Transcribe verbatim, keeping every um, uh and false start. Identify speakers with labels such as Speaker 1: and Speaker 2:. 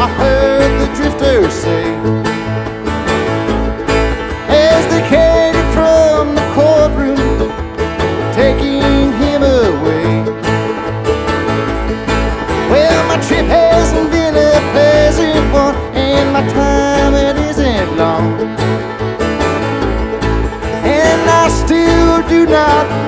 Speaker 1: I heard the drifters say as they carried him from the courtroom, taking him away. Well, my trip hasn't been a pleasant one, and my time it isn't long, and I still do not